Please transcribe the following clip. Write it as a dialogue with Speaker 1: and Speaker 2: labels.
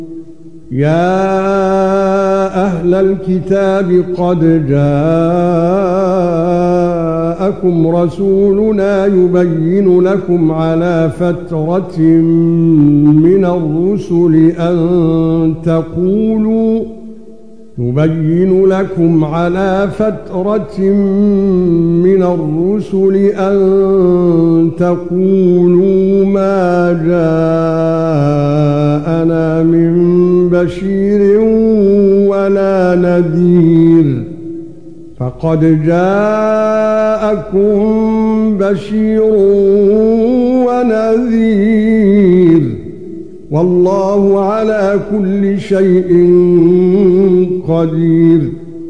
Speaker 1: يا أهل الكتاب قد جاءكم رسولنا يبين لكم على فترة من الرسل أن تقولوا ما جاءنا من بشير ولا نذير فقد جاءكم بشير ونذير والله على كل شيء قدير